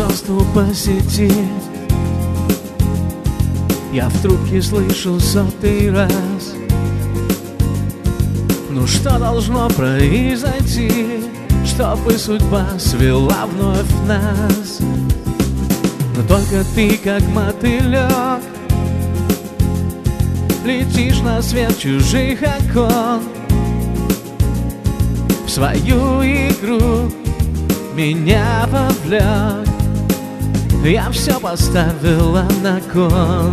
просто посетить. Я в трубке слышу сотый раз: ну что должно произойти, чтобы судьба свела вновь нас? Но только ты, как мотылек, летишь на свет чужих окон. В свою игру меня вовлек, я все поставила на кон.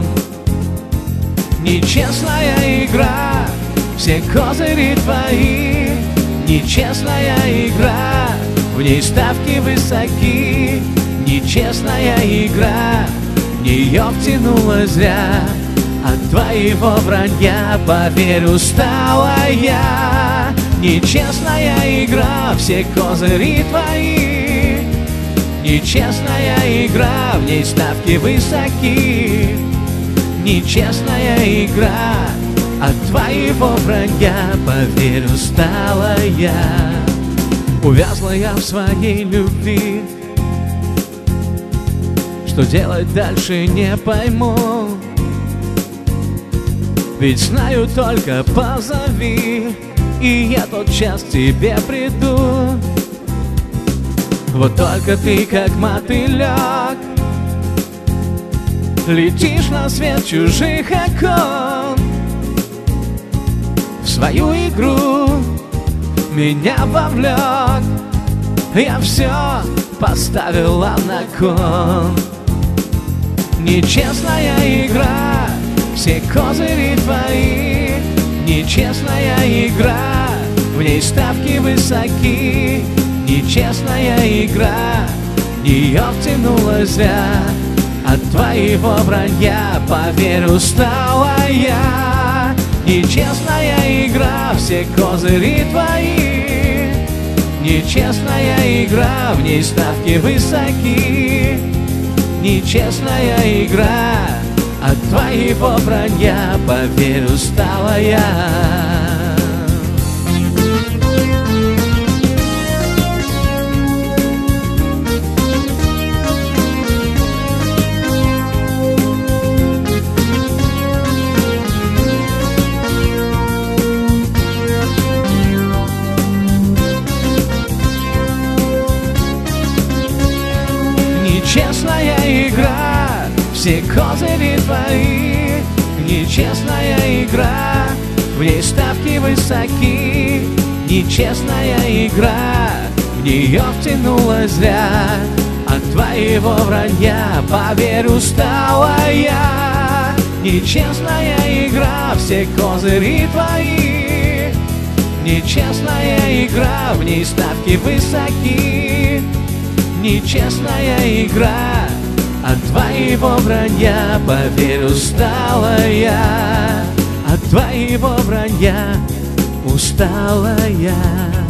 Нечестная игра, все козыри твои. Нечестная игра, в ней ставки высоки. Нечестная игра, в нее втянула зря. От твоего вранья, поверь, устала я. Нечестная игра, все козыри твои. Нечестная игра, в ней ставки высоки. Нечестная игра, от твоего вранья, поверь, устала я. Увязла я в своей любви, что делать дальше не пойму. Ведь знаю только позови, и я тотчас к тебе приду. Вот только ты, как мотылек, летишь на свет чужих окон. В свою игру меня вовлек, я все поставила на кон. Нечестная игра, все козыри твои. Нечестная игра, в ней ставки высоки. Нечестная игра, в нее втянула зря. От твоего вранья, поверь, устала я. Нечестная игра, все козыри твои. Нечестная игра, в ней ставки высоки. Нечестная игра, от твоего вранья, поверь, устала я. Нечестная игра, все козыри твои. Нечестная игра, в ней ставки высоки. Нечестная игра, в нее втянула зря. От твоего вранья, поверь, устала я. Нечестная игра, все козыри твои. Нечестная игра, в ней ставки высоки. Нечестная игра, от твоего вранья, поверь, устала я. От твоего вранья устала я.